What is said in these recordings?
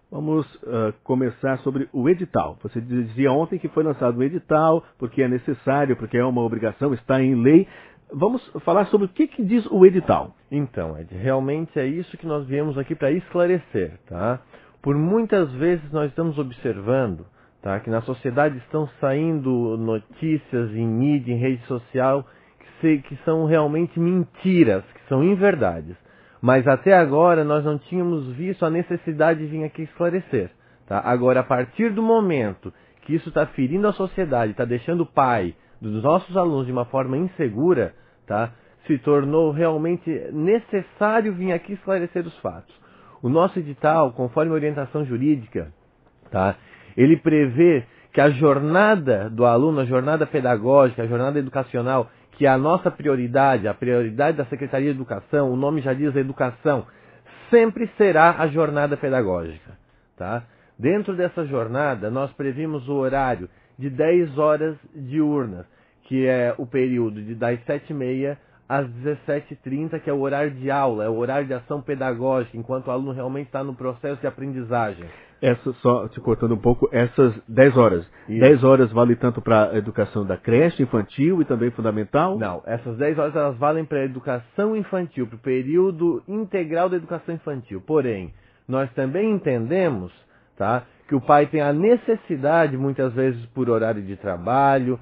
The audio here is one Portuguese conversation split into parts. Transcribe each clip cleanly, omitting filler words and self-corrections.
Vamos começar sobre o edital. Você dizia ontem que foi lançado o edital, porque é necessário, porque é uma obrigação, está em lei. Vamos falar sobre o que diz o edital. Então, Ed, realmente é isso que nós viemos aqui para esclarecer, tá? Por muitas vezes nós estamos observando, tá, que na sociedade estão saindo notícias em mídia, em rede social, que são realmente mentiras, que são inverdades. Mas até agora nós não tínhamos visto a necessidade de vir aqui esclarecer. Tá? Agora, a partir do momento que isso está ferindo a sociedade, está deixando o pai dos nossos alunos de uma forma insegura, tá? Se tornou realmente necessário vir aqui esclarecer os fatos. O nosso edital, conforme a orientação jurídica, tá? Ele prevê que a jornada do aluno, a jornada pedagógica, a jornada educacional, que é a nossa prioridade, a prioridade da Secretaria de Educação, o nome já diz educação, sempre será a jornada pedagógica. Tá? Dentro dessa jornada, nós previmos o horário de 10 horas diurnas, que é o período das 7h30 às 17h30, que é o horário de aula, é o horário de ação pedagógica, enquanto o aluno realmente está no processo de aprendizagem. Só te cortando um pouco, essas 10 horas. Isso. 10 horas vale tanto para a educação da creche infantil e também fundamental? Não, essas 10 horas elas valem para a educação infantil, para o período integral da educação infantil. Porém, nós também entendemos, tá, que o pai tem a necessidade, muitas vezes por horário de trabalho,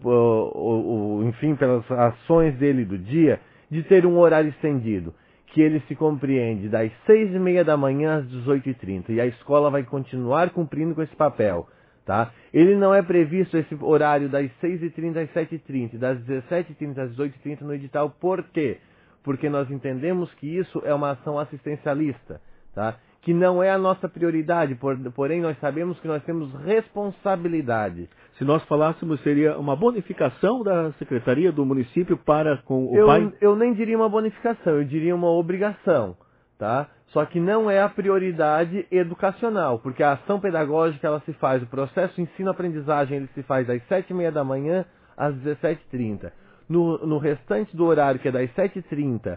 ou enfim, pelas ações dele do dia, de ter um horário estendido, que ele se compreende das 6h30 da manhã às 18h30, e a escola vai continuar cumprindo com esse papel. Tá? Ele não é previsto esse horário das 6h30 às 7h30, das 17h30 às 18h30 no edital. Por quê? Porque nós entendemos que isso é uma ação assistencialista, tá? Que não é a nossa prioridade, porém nós sabemos que nós temos responsabilidade. Se nós falássemos, seria uma bonificação da Secretaria do município para com o pai? Eu nem diria uma bonificação, eu diria uma obrigação, tá? Só que não é a prioridade educacional, porque a ação pedagógica ela se faz, o processo ensino-aprendizagem ele se faz das 7h30 da manhã às 17h30. No restante do horário, que é das 7h30,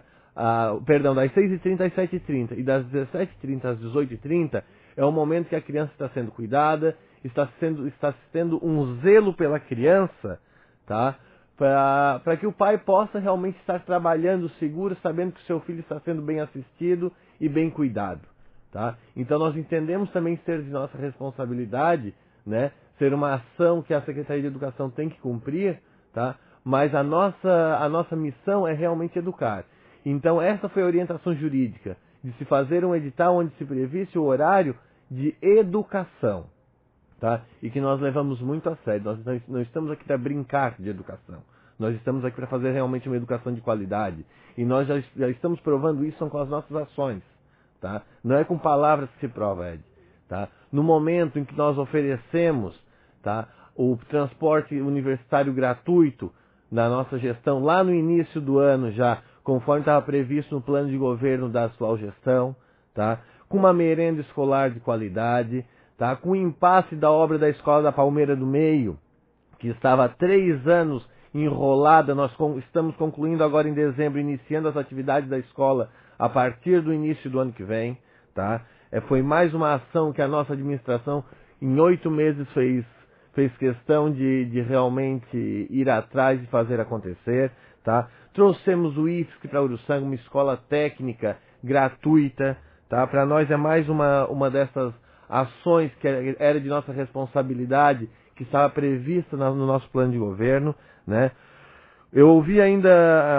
das 6h30 às 7h30 e das 17h30 às 18h30, é o momento que a criança está sendo cuidada, está tendo um zelo pela criança, tá? Para que o pai possa realmente estar trabalhando seguro, sabendo que o seu filho está sendo bem assistido e bem cuidado. Tá? Então nós entendemos também ser de nossa responsabilidade, né, ser uma ação que a Secretaria de Educação tem que cumprir, tá? Mas a nossa missão é realmente educar. Então essa foi a orientação jurídica, de se fazer um edital onde se previsse o horário de educação. Tá? E que nós levamos muito a sério. Nós não estamos aqui para brincar de educação. Nós estamos aqui para fazer realmente uma educação de qualidade. E nós já estamos provando isso com as nossas ações. Tá? Não é com palavras que se prova, Ed. Tá? No momento em que nós oferecemos, tá, o transporte universitário gratuito na nossa gestão, lá no início do ano já, conforme estava previsto no plano de governo da atual gestão, tá? Com uma merenda escolar de qualidade, tá? Com o impasse da obra da Escola da Palmeira do Meio, que estava há 3 anos enrolada, nós estamos concluindo agora em dezembro, iniciando as atividades da escola a partir do início do ano que vem. Tá? Foi mais uma ação que a nossa administração, em 8 meses, fez questão de realmente ir atrás e fazer acontecer. Tá? Trouxemos o IFSC para Uruçanga, uma escola técnica gratuita. Tá? Para nós é mais uma dessas ações que era de nossa responsabilidade, que estava prevista no nosso plano de governo, né? Eu ouvi ainda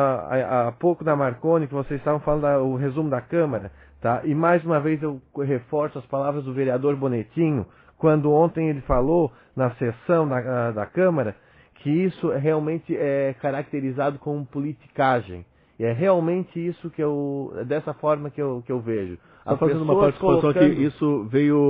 há pouco da Marconi que vocês estavam falando o resumo da Câmara, tá? E mais uma vez eu reforço as palavras do vereador Bonetinho, quando ontem ele falou na sessão da Câmara que isso realmente é caracterizado como politicagem. E é realmente isso dessa forma que eu vejo. Está fazendo uma participação que isso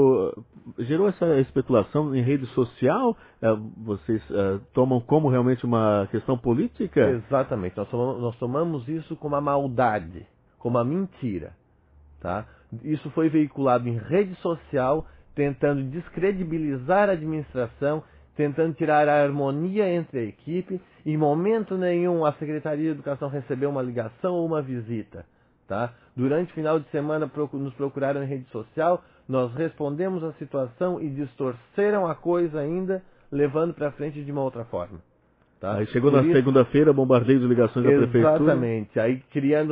gerou essa especulação em rede social? Vocês tomam como realmente uma questão política? Exatamente. Nós tomamos isso como uma maldade, como uma mentira. Tá? Isso foi veiculado em rede social, tentando descredibilizar a administração, tentando tirar a harmonia entre a equipe. Em momento nenhum a Secretaria de Educação recebeu uma ligação ou uma visita. Tá? Durante o final de semana nos procuraram em rede social Nós respondemos à situação e distorceram a coisa ainda, levando para frente de uma outra forma. Tá? Aí chegou na segunda-feira, bombardeio de ligações da prefeitura. Exatamente. Aí criando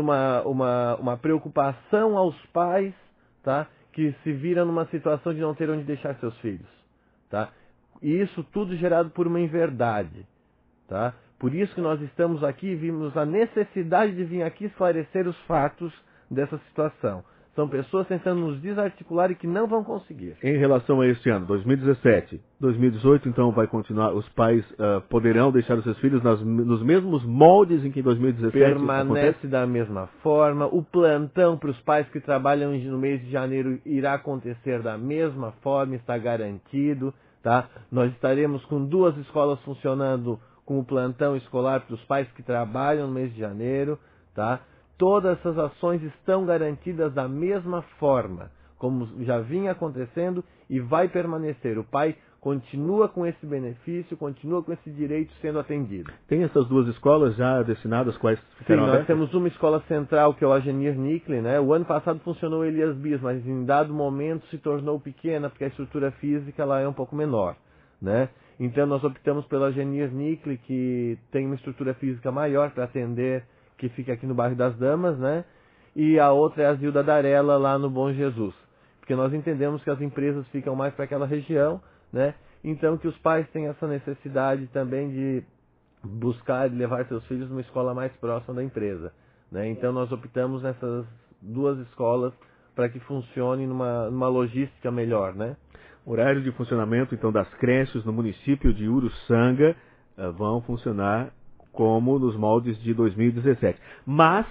uma preocupação aos pais, tá? Que se viram numa situação de não ter onde deixar seus filhos. Tá? E isso tudo gerado por uma inverdade. Tá? Por isso que nós estamos aqui, vimos a necessidade de vir aqui esclarecer os fatos dessa situação. São pessoas tentando nos desarticular e que não vão conseguir. Em relação a este ano, 2017, 2018, então vai continuar, os pais poderão deixar os seus filhos nos mesmos moldes em que em 2017 permanece acontece? Da mesma forma. O plantão para os pais que trabalham no mês de janeiro irá acontecer da mesma forma, está garantido. Tá? Nós estaremos com 2 escolas funcionando com o plantão escolar para os pais que trabalham no mês de janeiro. Tá? Todas essas ações estão garantidas da mesma forma, como já vinha acontecendo e vai permanecer. O pai continua com esse benefício, continua com esse direito sendo atendido. Tem essas 2 escolas já destinadas, quais ficaram Sim, abertas? nós temos uma escola central, que é o Agenir Nickley, né? O ano passado funcionou Elias Bis, mas em dado momento se tornou pequena, porque a estrutura física lá é um pouco menor, né? Então nós optamos pela Agenir Nickley, que tem uma estrutura física maior para atender, que fica aqui no bairro das Damas, né? E a outra é a Zilda Darella, lá no Bom Jesus. Porque nós entendemos que as empresas ficam mais para aquela região, né? Então que os pais têm essa necessidade também de buscar e levar seus filhos numa escola mais próxima da empresa, né? Então nós optamos nessas 2 escolas para que funcione numa logística melhor, né? Horário de funcionamento, então, das creches no município de Uruçanga vão funcionar como nos moldes de 2017. Mas,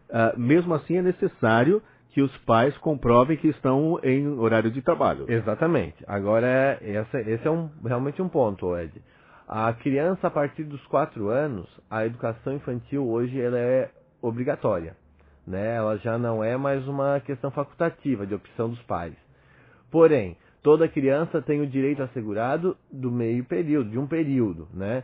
mesmo assim, é necessário que os pais comprovem que estão em horário de trabalho. Exatamente. Agora, esse é realmente um ponto, Ed. A criança, a partir dos 4 anos, a educação infantil hoje ela é obrigatória, né? Ela já não é mais uma questão facultativa, de opção dos pais. Porém, toda criança tem o direito assegurado do meio período, de um período, né?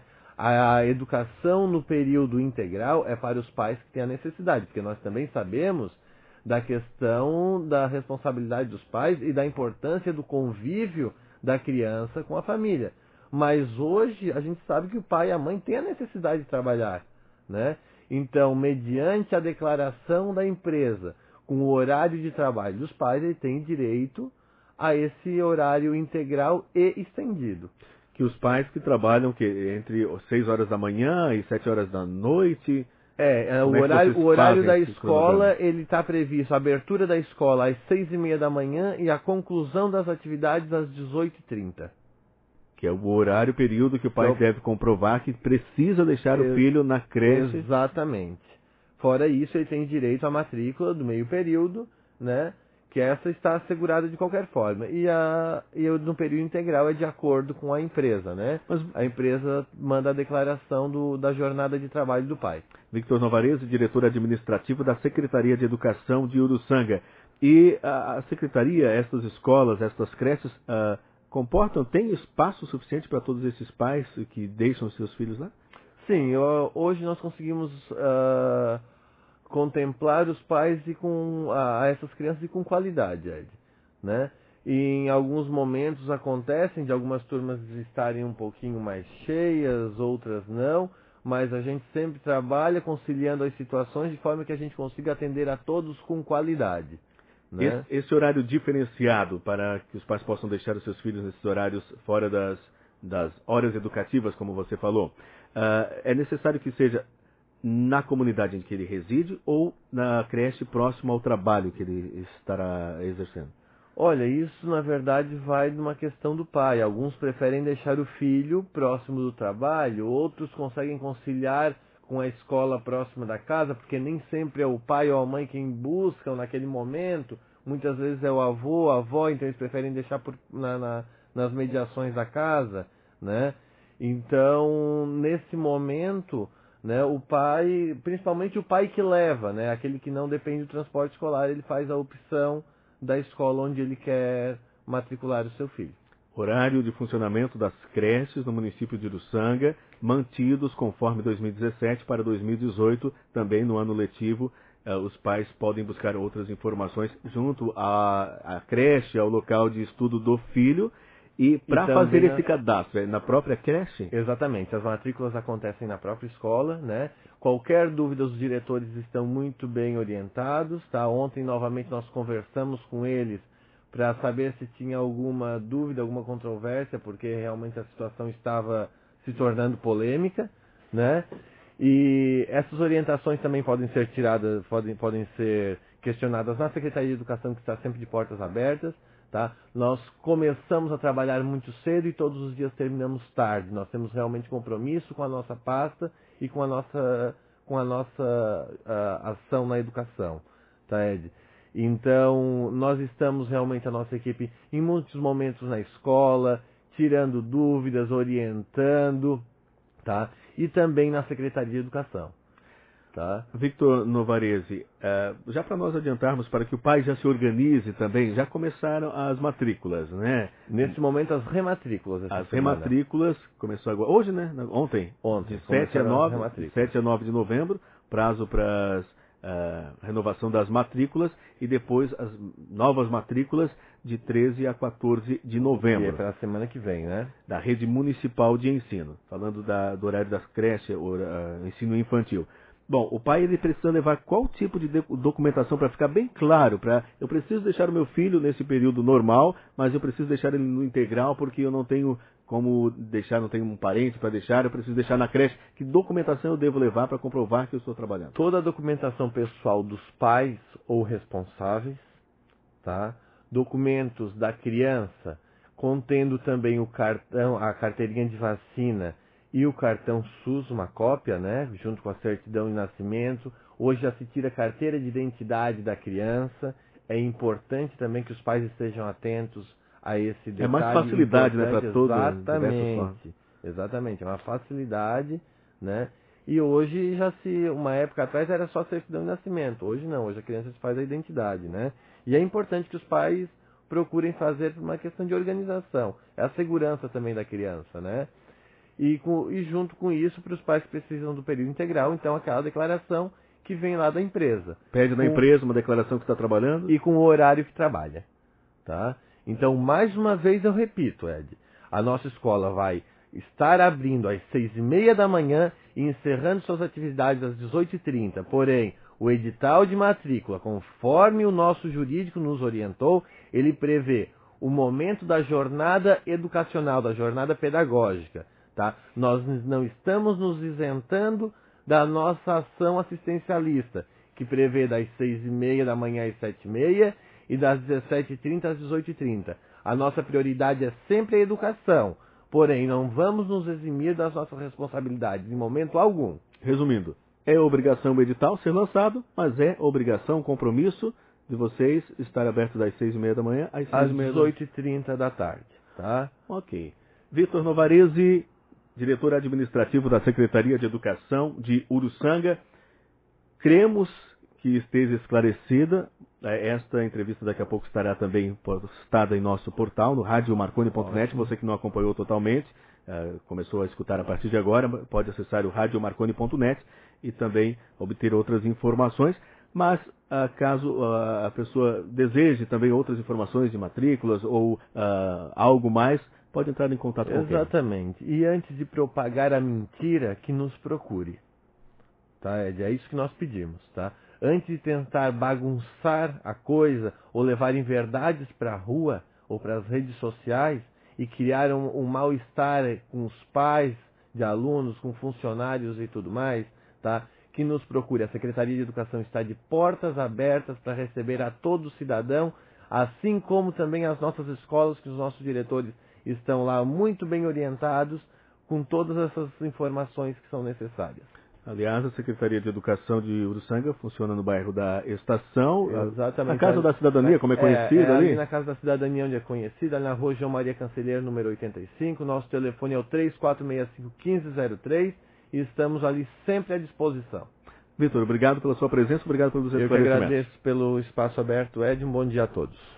A educação no período integral é para os pais que têm a necessidade, porque nós também sabemos da questão da responsabilidade dos pais e da importância do convívio da criança com a família. Mas hoje a gente sabe que o pai e a mãe têm a necessidade de trabalhar, né? Então, mediante a declaração da empresa com o horário de trabalho dos pais, ele tem direito a esse horário integral e estendido. Que os pais que trabalham entre 6 horas da manhã e 7 horas da noite... o horário da escola, ele está previsto, a abertura da escola às 6h30 da manhã e a conclusão das atividades às 18h30. Que é o horário, período que o pai deve comprovar que precisa deixar o filho na creche. Exatamente. Fora isso, ele tem direito à matrícula do meio período, né? Que essa está assegurada de qualquer forma. E no período integral é de acordo com a empresa, né? Mas a empresa manda a declaração da jornada de trabalho do pai. Victor Novarese, diretor administrativo da Secretaria de Educação de Uruçanga. E a Secretaria, estas escolas, estas creches, tem espaço suficiente para todos esses pais que deixam seus filhos lá? Sim, hoje nós conseguimos... contemplar os pais e a essas crianças e com qualidade, Ed, né? E em alguns momentos acontecem de algumas turmas estarem um pouquinho mais cheias, outras não, mas a gente sempre trabalha conciliando as situações de forma que a gente consiga atender a todos com qualidade, né? Esse horário diferenciado para que os pais possam deixar os seus filhos nesses horários fora das horas educativas, como você falou, é necessário que seja na comunidade em que ele reside ou na creche próxima ao trabalho que ele estará exercendo? Olha, isso na verdade vai de uma questão do pai. Alguns preferem deixar o filho próximo do trabalho, outros conseguem conciliar com a escola próxima da casa, porque nem sempre é o pai ou a mãe quem buscam naquele momento. Muitas vezes é o avô, a avó, então eles preferem deixar nas mediações da casa, né? Então, nesse momento... né, o pai, principalmente o pai que leva, né, aquele que não depende do transporte escolar, ele faz a opção da escola onde ele quer matricular o seu filho. Horário de funcionamento das creches no município de Uruçanga, mantidos conforme 2017 para 2018, também no ano letivo os pais podem buscar outras informações junto à creche, ao local de estudo do filho. E para fazer esse cadastro, é na própria creche? Exatamente, as matrículas acontecem na própria escola, né? Qualquer dúvida, os diretores estão muito bem orientados, tá? Ontem, novamente, nós conversamos com eles para saber se tinha alguma dúvida, alguma controvérsia, porque realmente a situação estava se tornando polêmica, né? E essas orientações também podem ser tiradas, podem ser questionadas na Secretaria de Educação, que está sempre de portas abertas. Tá? Nós começamos a trabalhar muito cedo e todos os dias terminamos tarde. Nós temos realmente compromisso com a nossa pasta e com a nossa ação na educação, tá, Ed? Então, nós estamos realmente, a nossa equipe, em muitos momentos na escola, tirando dúvidas, orientando, tá? E também na Secretaria de Educação. Tá. Victor Novarese, já para nós adiantarmos, para que o pai já se organize também, já começaram as matrículas, né? Nesse momento, as rematrículas. As rematrículas, começou agora, hoje, né? Ontem. Ontem. De 7 a 9 de novembro, prazo para renovação das matrículas e depois as novas matrículas de 13 a 14 de novembro. E é para a semana que vem, né? Da rede municipal de ensino, falando do horário das creches, ensino infantil. Bom, o pai ele precisa levar qual tipo de documentação para ficar bem claro? Eu preciso deixar o meu filho nesse período normal, mas eu preciso deixar ele no integral porque eu não tenho como deixar, não tenho um parente para deixar, eu preciso deixar na creche. Que documentação eu devo levar para comprovar que eu estou trabalhando? Toda a documentação pessoal dos pais ou responsáveis, tá? Documentos da criança, contendo também o cartão, a carteirinha de vacina e o cartão SUS, uma cópia, né, junto com a certidão de nascimento. Hoje já se tira a carteira de identidade da criança. É importante também que os pais estejam atentos a esse detalhe. É mais facilidade, né, para todos. Exatamente, é uma facilidade, né? E hoje uma época atrás era só certidão de nascimento. Hoje não, hoje a criança se faz a identidade, né? E é importante que os pais procurem fazer por uma questão de organização. É a segurança também da criança, né? E junto com isso, para os pais que precisam do período integral, então aquela declaração que vem lá da empresa. Pede na empresa uma declaração que está trabalhando. E com o horário que trabalha. Tá? Então, mais uma vez eu repito, Ed, a nossa escola vai estar abrindo às 6h30 da manhã e encerrando suas atividades às 18h30. Porém, o edital de matrícula, conforme o nosso jurídico nos orientou, ele prevê o momento da jornada educacional, da jornada pedagógica. Tá? Nós não estamos nos isentando da nossa ação assistencialista, que prevê das 6h30 da manhã às 7h30 e das 17h30 às 18h30. A nossa prioridade é sempre a educação, porém não vamos nos eximir das nossas responsabilidades em momento algum. Resumindo, é obrigação o edital ser lançado, mas é obrigação, compromisso de vocês estar aberto das 6h30 da manhã às 18h30 da tarde. Tá? Ok. Victor Novarese, diretor administrativo da Secretaria de Educação de Uruçanga. Cremos que esteja esclarecida. Esta entrevista daqui a pouco estará também postada em nosso portal, no radiomarconi.net. Você que não acompanhou totalmente, começou a escutar a partir de agora, pode acessar o radiomarconi.net e também obter outras informações. Mas, caso a pessoa deseje também outras informações de matrículas ou algo mais, pode entrar em contato com Exatamente. E antes de propagar a mentira, que nos procure. Tá, Ed? É isso que nós pedimos, tá? Antes de tentar bagunçar a coisa ou levar inverdades para a rua ou para as redes sociais e criar um mal-estar com os pais de alunos, com funcionários e tudo mais, tá? Que nos procure. A Secretaria de Educação está de portas abertas para receber a todo cidadão, assim como também as nossas escolas, que os nossos diretores estão lá muito bem orientados com todas essas informações que são necessárias. Aliás, a Secretaria de Educação de Uruçanga funciona no bairro da Estação, exatamente, na Casa da Cidadania, como é conhecida ali? Ali na Casa da Cidadania, onde é conhecida, ali na Rua João Maria Cancelheiro, número 85. Nosso telefone é o 3465-1503 e estamos ali sempre à disposição. Vitor, obrigado pela sua presença, obrigado pelos esclarecimentos. Eu que agradeço pelo espaço aberto, Ed. Um bom dia a todos.